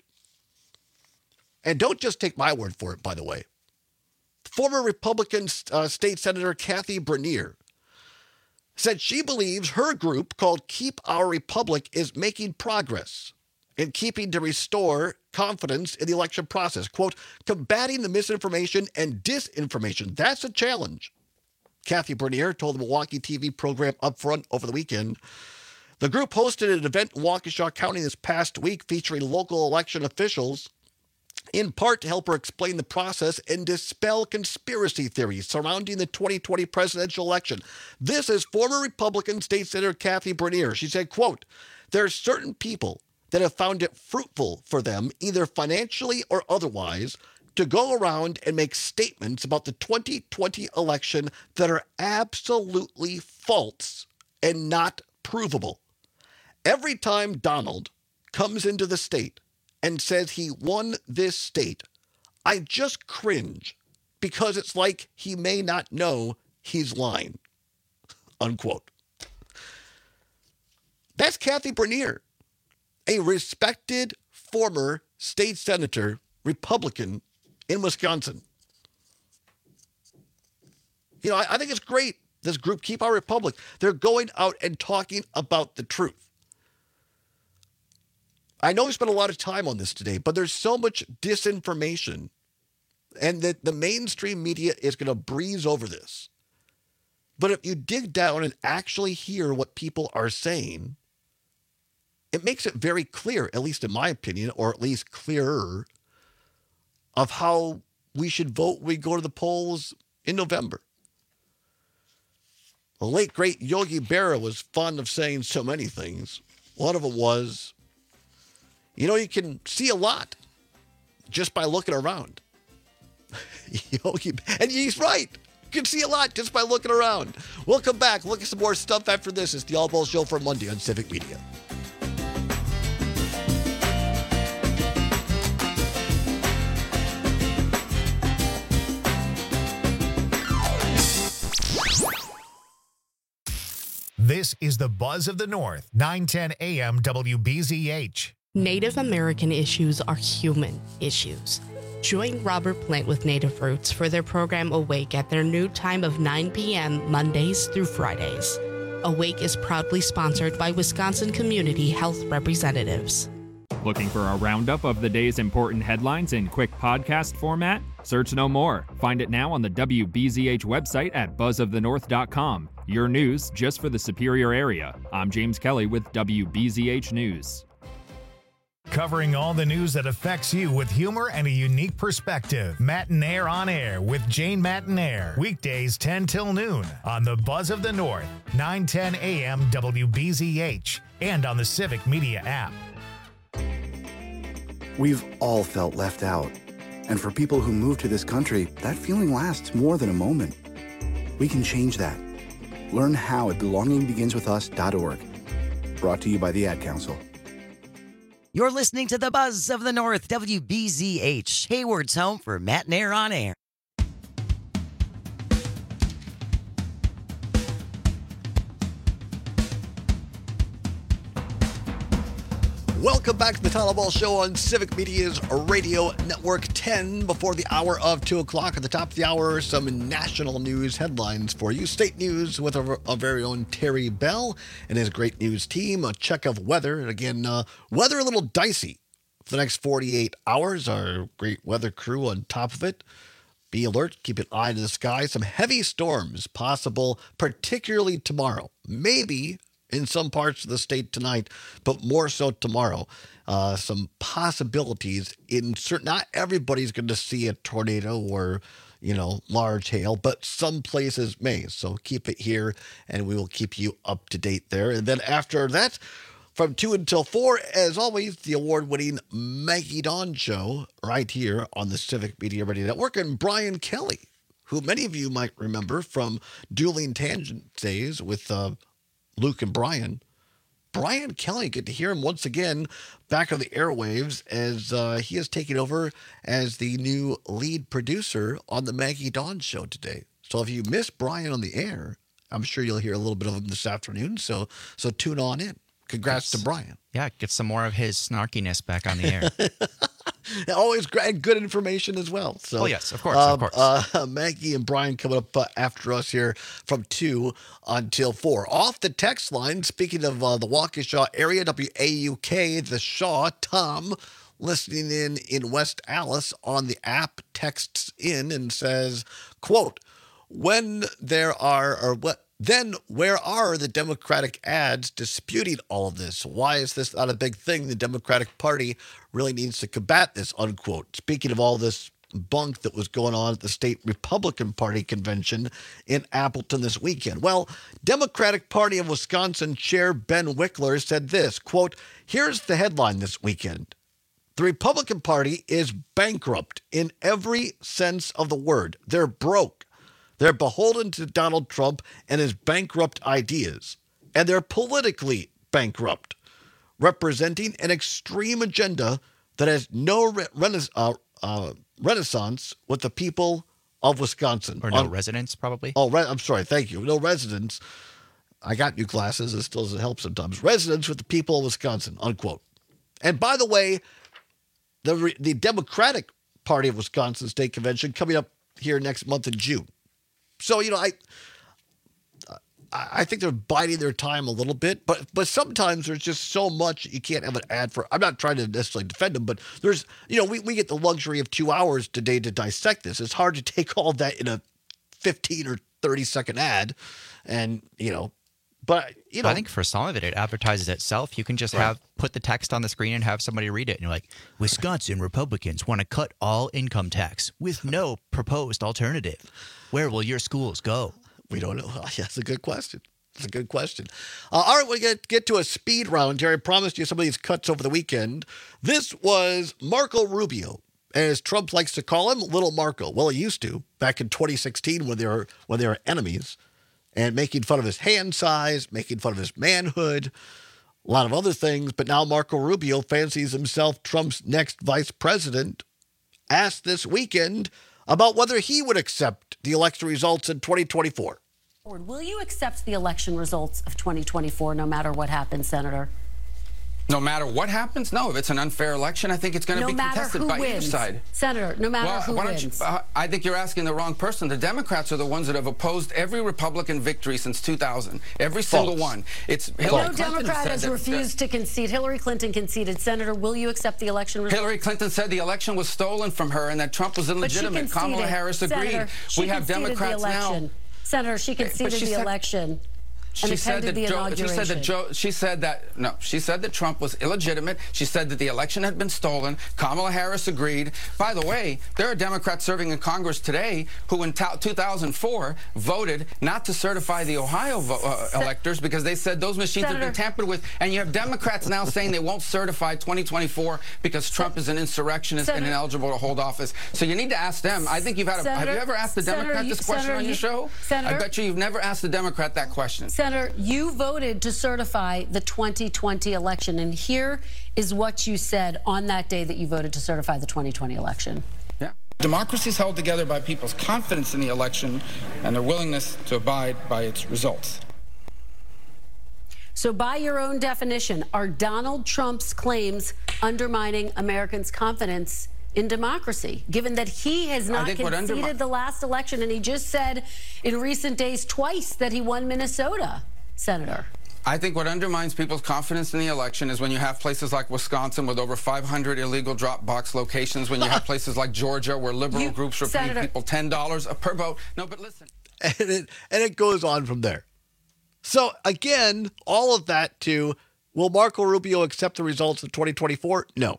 And don't just take my word for it, by the way. Former Republican uh, State Senator Kathy Bernier said she believes her group, called Keep Our Republic, is making progress in keeping to restore confidence in the election process. Quote, combating the misinformation and disinformation, that's a challenge. Kathy Bernier told the Milwaukee T V program Upfront over the weekend. The group hosted an event in Waukesha County this past week featuring local election officials, in part to help her explain the process and dispel conspiracy theories surrounding the twenty twenty presidential election. This is former Republican State Senator Kathy Bernier. She said, quote, there are certain people that have found it fruitful for them, either financially or otherwise, to go around and make statements about the twenty twenty election that are absolutely false and not provable. Every time Donald comes into the state and says he won this state, I just cringe because it's like he may not know he's lying. Unquote. That's Kathy Bernier, a respected former state senator, Republican in Wisconsin. You know, I, I think it's great, this group, Keep Our Republic. They're going out and talking about the truth. I know we spent a lot of time on this today, but there's so much disinformation, and that the mainstream media is going to breeze over this. But if you dig down and actually hear what people are saying, it makes it very clear, at least in my opinion, or at least clearer, of how we should vote when we go to the polls in November. The late, great Yogi Berra was fond of saying so many things. One of them was, you know, you can see a lot just by looking around. you know, and he's right. You can see a lot just by looking around. We'll come back, look at some more stuff after this. It's the All Balls Show for Monday on Civic Media. This is the Buzz of the North, nine ten A M W B Z H. Native American issues are human issues. Join Robert Plant with Native Roots for their program Awake at their new time of nine p.m. Mondays through Fridays. Awake is proudly sponsored by Wisconsin Community Health Representatives. Looking for a roundup of the day's important headlines in quick podcast format? Search no more. Find it now on the W B Z H website at buzz of the north dot com. Your news just for the Superior area. I'm James Kelly with W B Z H News. Covering all the news that affects you with humor and a unique perspective. Matinaire on Air with Jane Matinaire. Weekdays ten till noon on the Buzz of the North, nine ten A M W B Z H, and on the Civic Media app. We've all felt left out. And for people who move to this country, that feeling lasts more than a moment. We can change that. Learn how at belonging begins with us dot org. Brought to you by the Ad Council. You're listening to the Buzz of the North, W B Z H, Hayward's home for Matinaire on Air. Welcome back to the Todd Ball Show on Civic Media's Radio Network. ten before the hour of two o'clock. At the top of the hour, some national news headlines for you. State news with our, our very own Terry Bell and his great news team. A check of weather. And again, uh, weather a little dicey for the next forty-eight hours. Our great weather crew on top of it. Be alert. Keep an eye to the sky. Some heavy storms possible, particularly tomorrow. Maybe in some parts of the state tonight, but more so tomorrow. Uh, some possibilities in certain, not everybody's going to see a tornado or, you know, large hail, but some places may. So keep it here and we will keep you up to date there. And then after that, from two until four, as always, the award-winning Maggie Dawn Show right here on the Civic Media Radio Network. And Brian Kelly, who many of you might remember from Dueling Tangent days with uh, Luke and Brian. Brian Kelly, good to hear him once again back on the airwaves as uh, he is taking over as the new lead producer on the Maggie Dawn Show today. So if you miss Brian on the air, I'm sure you'll hear a little bit of him this afternoon. So so tune on in. Congrats That's, to Brian. Yeah, get some more of his snarkiness back on the air. Always great, good information as well. So, oh, yes, of course, um, of course. Uh, Maggie and Brian coming up uh, after us here from two until four. Off the text line, speaking of uh, the Waukesha area, W A U K, the Shaw, Tom, listening in in West Allis on the app, texts in and says, quote, when there are, or what, then where are the Democratic ads disputing all of this? Why is this not a big thing? The Democratic Party really needs to combat this, unquote. Speaking of all this bunk that was going on at the state Republican Party convention in Appleton this weekend. Well, Democratic Party of Wisconsin Chair Ben Wickler said this, quote, here's the headline this weekend. The Republican Party is bankrupt in every sense of the word. They're broke. They're beholden to Donald Trump and his bankrupt ideas, and they're politically bankrupt, representing an extreme agenda that has no re- rena- uh, uh, renaissance with the people of Wisconsin. Or no On, residents, probably. Oh, re- I'm sorry. Thank you. No residents. I got new glasses. It still doesn't help sometimes. Residents with the people of Wisconsin, unquote. And by the way, the re- the Democratic Party of Wisconsin State Convention coming up here next month in June. So, you know, I I think they're biding their time a little bit, but but sometimes there's just so much you can't have an ad for. I'm not trying to necessarily defend them, but there's, you know, we, we get the luxury of two hours today to dissect this. It's hard to take all that in a fifteen or thirty second ad. And, you know, but, you know. I think for some of it, it advertises itself. You can just right. have put the text on the screen and have somebody read it. And you're like, Wisconsin Republicans want to cut all income tax with no proposed alternative. Where will your schools go? We don't know. That's a good question. That's a good question. Uh, all right, we get get to a speed round here. I promised you some of these cuts over the weekend. This was Marco Rubio, as Trump likes to call him, Little Marco. Well, he used to back in twenty sixteen when they were when they were enemies, and making fun of his hand size, making fun of his manhood, a lot of other things. But now Marco Rubio fancies himself Trump's next vice president. Asked this weekend about whether he would accept the election results in twenty twenty-four. Will you accept the election results of twenty twenty-four no matter what happens, Senator? No matter what happens? No, if it's an unfair election, I think it's going to no be contested by wins. either side. Senator, no matter well, who why wins. Don't you, uh, I think you're asking the wrong person. The Democrats are the ones that have opposed every Republican victory since two thousand. Every False. single one. It's No Hillary Clinton Democrat said has that, refused to concede. Hillary Clinton conceded. Senator, will you accept the election results? Hillary Clinton said the election was stolen from her and that Trump was illegitimate. Kamala Harris agreed. Senator, she we have conceded Democrats the election. now. Senator, she conceded she the said, election. And She said, that the Joe, she inauguration. said that Joe. She said that no. She said that Trump was illegitimate. She said that the election had been stolen. Kamala Harris agreed. By the way, there are Democrats serving in Congress today who, in two thousand four, voted not to certify the Ohio vo uh, electors because they said those machines Senator, have been tampered with. And you have Democrats now saying they won't certify twenty twenty-four because Trump is an insurrectionist Senator, and ineligible to hold office. So you need to ask them. I think you've had. A, Senator, have you ever asked a Democrat Senator, this question Senator, on your show? Senator, I bet you you've never asked a Democrat that question. Senator, you voted to certify the twenty twenty election, and here is what you said on that day that you voted to certify the twenty twenty election. Yeah. Democracy is held together by people's confidence in the election and their willingness to abide by its results. So by your own definition, are Donald Trump's claims undermining Americans' confidence in democracy, given that he has not conceded the last election, and he just said in recent days twice that he won Minnesota, Senator? I think what undermines people's confidence in the election is when you have places like Wisconsin with over five hundred illegal drop box locations, when you have places like Georgia where liberal you, groups are Senator, paying people ten dollars per vote. No, but listen. And it, and it goes on from there. So, again, all of that to, will Marco Rubio accept the results of twenty twenty-four? No.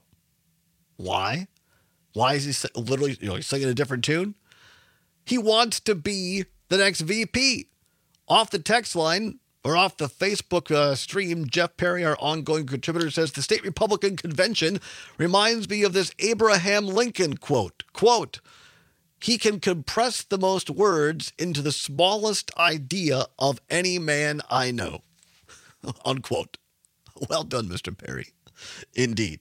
Why? Why is he literally, you know, he's singing a different tune? He wants to be the next V P. Off the text line, or off the Facebook uh, stream, Jeff Perry, our ongoing contributor, says, the state Republican convention reminds me of this Abraham Lincoln quote. Quote, he can compress the most words into the smallest idea of any man I know. Unquote. Well done, Mister Perry. Indeed.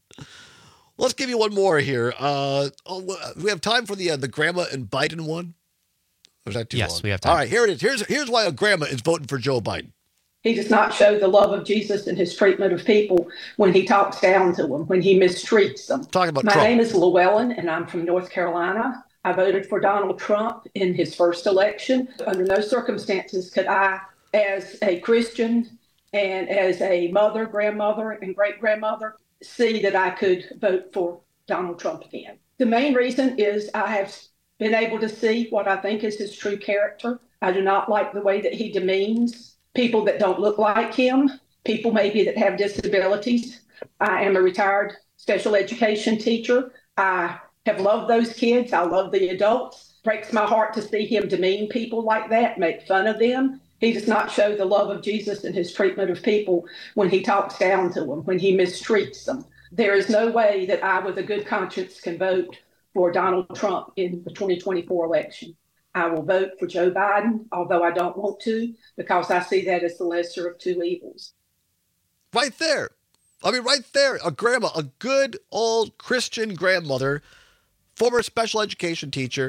Let's give you one more here. Uh, oh, we have time for the uh, the grandma and Biden one? Or is that too yes, long? we have time. All right, here it is. Here's, here's why a grandma is voting for Joe Biden. He does not show the love of Jesus in his treatment of people when he talks down to them, when he mistreats them. Talking about My Trump. name is Llewellyn, and I'm from North Carolina. I voted for Donald Trump in his first election. Under no circumstances could I, as a Christian and as a mother, grandmother, and great-grandmother, see that I could vote for Donald Trump again. The main reason is I have been able to see what I think is his true character. I do not like the way that he demeans people that don't look like him, people maybe that have disabilities. I am a retired special education teacher. I have loved those kids. I love the adults. Breaks my heart to see him demean people like that, make fun of them. He does not show the love of Jesus in his treatment of people when he talks down to them, when he mistreats them. There is no way that I, with a good conscience, can vote for Donald Trump in the twenty twenty-four election. I will vote for Joe Biden, although I don't want to, because I see that as the lesser of two evils. Right there. I mean, right there. A grandma, a good old Christian grandmother, former special education teacher.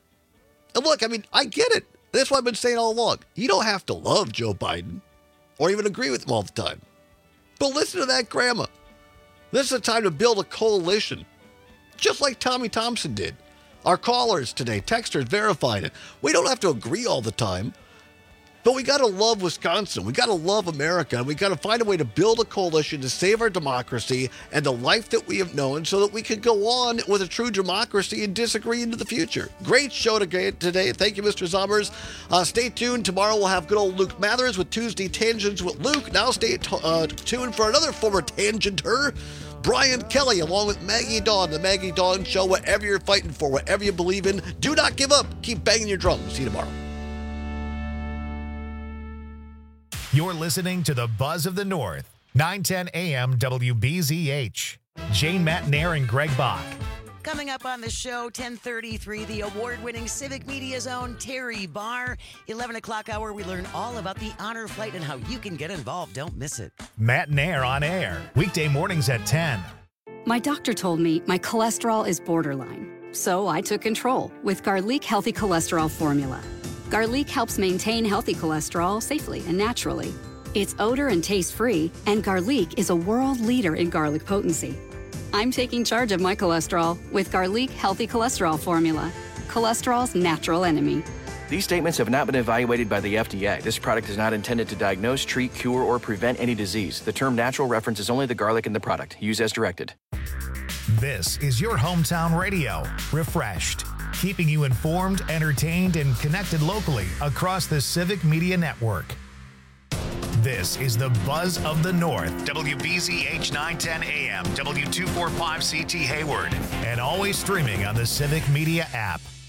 And look, I mean, I get it. That's what I've been saying all along. You don't have to love Joe Biden or even agree with him all the time. But listen to that grandma. This is a time to build a coalition, just like Tommy Thompson did. Our callers today, texters, verified it. We don't have to agree all the time, but we got to love Wisconsin. We got to love America. And we got to find a way to build a coalition to save our democracy and the life that we have known so that we can go on with a true democracy and disagree into the future. Great show today. Thank you, Mister Summers. Uh, stay tuned. Tomorrow we'll have good old Luke Mathers with Tuesday Tangents with Luke. Now stay t- uh, tuned for another former tangenter, Brian Kelly, along with Maggie Dawn, the Maggie Dawn Show. Whatever you're fighting for, whatever you believe in, do not give up. Keep banging your drums. See you tomorrow. You're listening to the Buzz of the North, nine ten A M W B Z H. Jane Matenaer and Greg Bach. Coming up on the show, ten thirty-three, the award-winning Civic Media's own Terry Barr. eleven o'clock hour, we learn all about the honor flight and how you can get involved. Don't miss it. Matenaer on air, weekday mornings at ten. My doctor told me my cholesterol is borderline, so I took control with Garlic Healthy Cholesterol Formula. Garlic helps maintain healthy cholesterol safely and naturally. It's odor and taste-free, and Garlic is a world leader in garlic potency. I'm taking charge of my cholesterol with Garlic Healthy Cholesterol Formula, cholesterol's natural enemy. These statements have not been evaluated by the F D A. This product is not intended to diagnose, treat, cure, or prevent any disease. The term natural references only the garlic in the product. Use as directed. This is your hometown radio, refreshed, keeping you informed, entertained, and connected locally across the Civic Media Network. This is the Buzz of the North, W B Z H nine ten A M, W two forty-five C T Hayward, and always streaming on the Civic Media app.